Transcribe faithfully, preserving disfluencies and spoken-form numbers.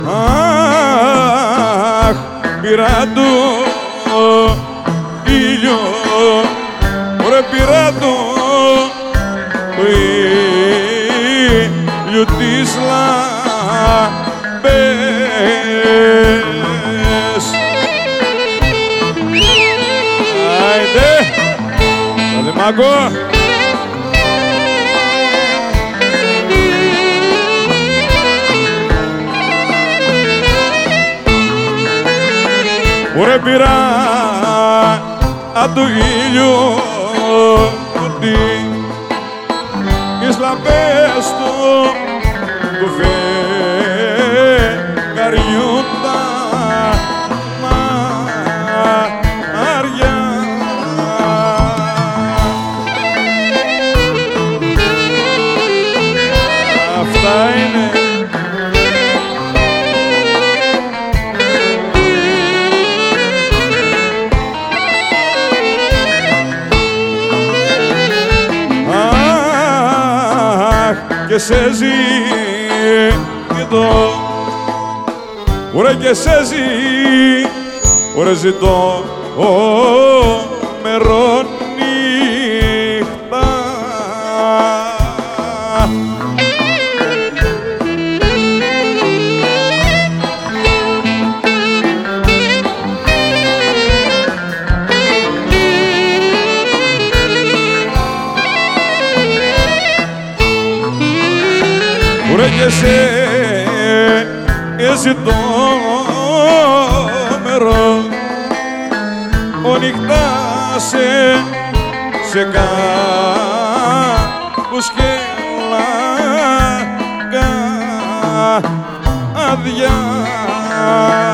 Αχ, πήρα το ήλιο, ρε πήρα το ήλιο της λαμπές. Άιντε, άντε μάγκο. Ρε πήρα απ' το ήλιο τις λαμπές του του φεγγαριού τα μάρια. Αυτά είναι. Και σε ζητώ, ωραία και σε ζητώ, ωραία ζητώ μερονύχτα. Ωραία και σε ζητώ μερό ο νυχτά σε σε κάπους και λαγκάδια.